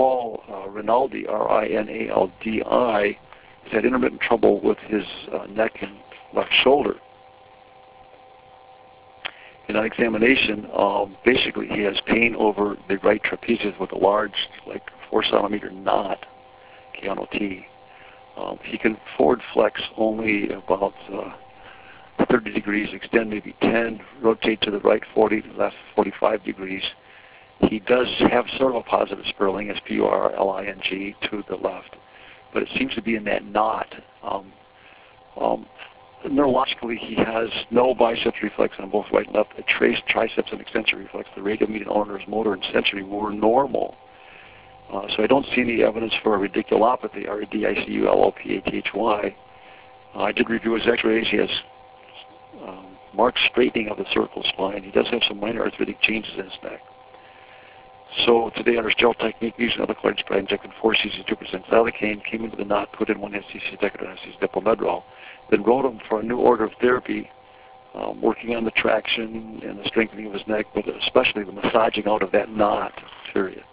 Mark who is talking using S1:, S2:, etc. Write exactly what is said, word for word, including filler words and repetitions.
S1: Paul uh, Rinaldi, R I N A L D I, has had intermittent trouble with his uh, neck and left shoulder. In on examination, um, basically he has pain over the right trapezius with a large, like four centimeter knot, K N O T. Um, he can forward flex only about uh, thirty degrees, extend maybe ten, rotate to the right forty, left forty-five degrees. He does have sort of a positive spurling, S P U R L I N G, to the left, but it seems to be in that knot. Um, um, neurologically, he has no biceps reflex on both right and left. A trace triceps and extensor reflex, the radial, median, ulnar, motor, and sensory were normal. Uh, so I don't see any evidence for a radiculopathy, R A D I C U L O P A T H Y. Uh, I did review his x-rays. He has um, marked straightening of the cervical spine. He does have some minor arthritic changes in his neck. So today, under sterile technique, using another Clarence spray, injected four c c two percent xylocaine, came into the knot, put in one S C C Decadron, one S C C Depomedrol, then wrote him for a new order of therapy, um, working on the traction and the strengthening of his neck, but especially the massaging out of that knot, period.